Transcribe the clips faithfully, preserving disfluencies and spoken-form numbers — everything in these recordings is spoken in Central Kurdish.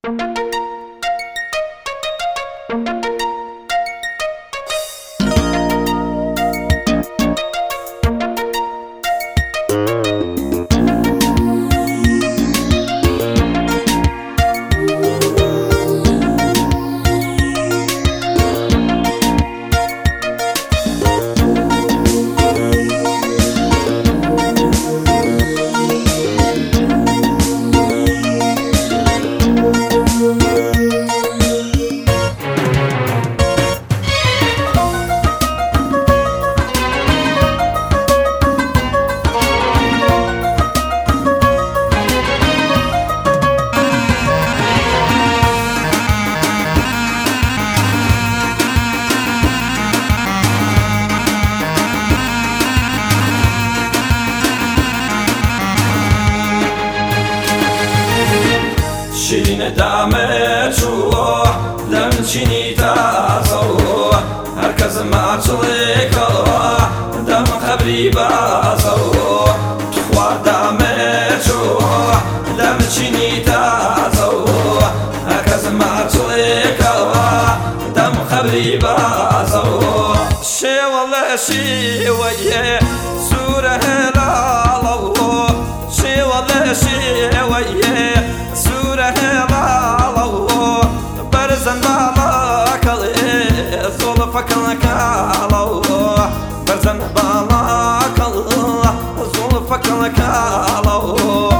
شیرین دامه چوه لم چینی تازو هر کس ماچلی که دم خبری بازو تخوا دامه چوه لم چینی تازو هر کس ماچلی که دم خبری بازو شوال شویه سوره لالو شوال شویه برزن بالك زلفك الكالو برزن بالك زلفك الكالو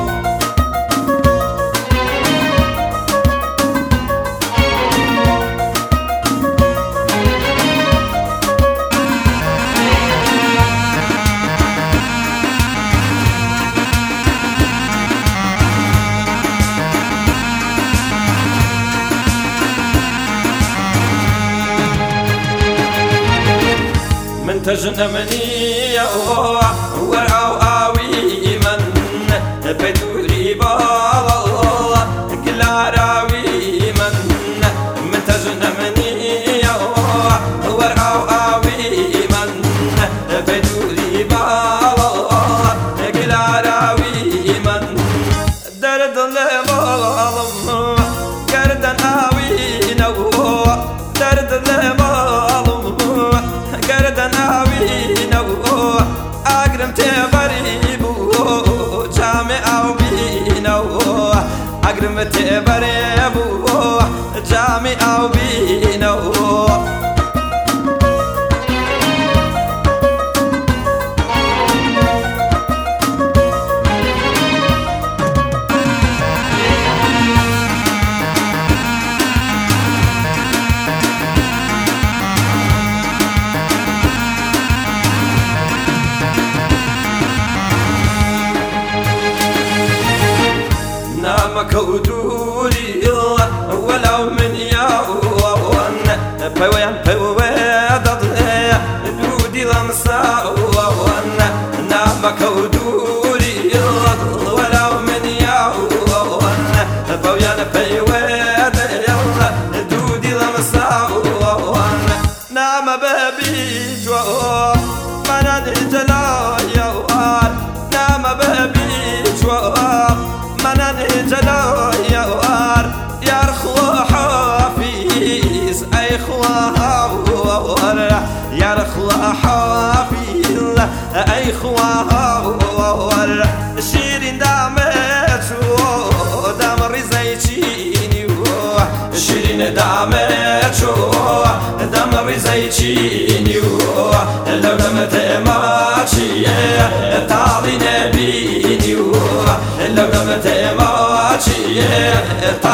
تجنمني ورعو آوي من بدوري بالله قل راوي من من تجنمني ورعو آوي من بدوري بالله قل راوي من درد المظلم قردن آوي نو درد المظلم قردن آوي نو أقرم تبريبو جامع أو بينو أقرم تبريبو جامع أو بينو كودوري ولو من يوم بوين بوين دودي لمساون نعم كودوري ولو من يوم بوين بوين دودي لمساون نعم بابي جو من نجلا يوان نعم بابي جو من نجلا يوار يا رخوا حافيز اي خوار يا رخوا حافيز اي خوار شيرين دامتو دام رزايتيني شيرين دامتو دام رزايتيني لو لم تماشي تعالي نبيني لو لم تماشي